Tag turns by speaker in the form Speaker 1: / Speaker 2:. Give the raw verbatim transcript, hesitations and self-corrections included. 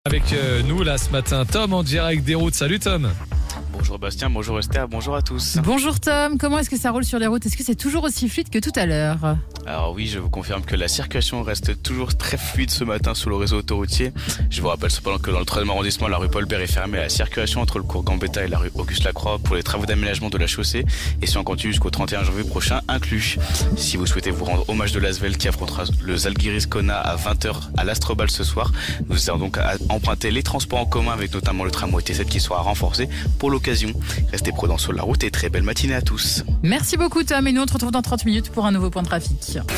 Speaker 1: Avec euh, nous là ce matin, Tom en direct des routes. Salut Tom.
Speaker 2: Bonjour Bastien, bonjour Esther, bonjour à tous.
Speaker 3: Bonjour Tom, comment est-ce que ça roule sur les routes? Est-ce que c'est toujours aussi fluide que tout à l'heure?
Speaker 2: Alors oui, je vous confirme que la circulation reste toujours très fluide ce matin sur le réseau autoroutier. Je vous rappelle cependant que dans le troisième arrondissement, la rue Paul-Bert est fermée à la circulation entre le cours Gambetta et la rue Auguste-Lacroix pour les travaux d'aménagement de la chaussée et si on continue jusqu'au trente et un janvier prochain inclus. Si vous souhaitez vous rendre hommage de l'Asvel qui affrontera le Zalgiris Kona à vingt heures à l'Astrobal ce soir, nous allons donc à emprunter les transports en commun avec notamment le tramway T sept qui sera renforcé pour l'occasion. Restez prudents sur la route et très belle matinée à tous.
Speaker 3: Merci beaucoup Tom et nous on se retrouve dans trente minutes pour un nouveau point de trafic.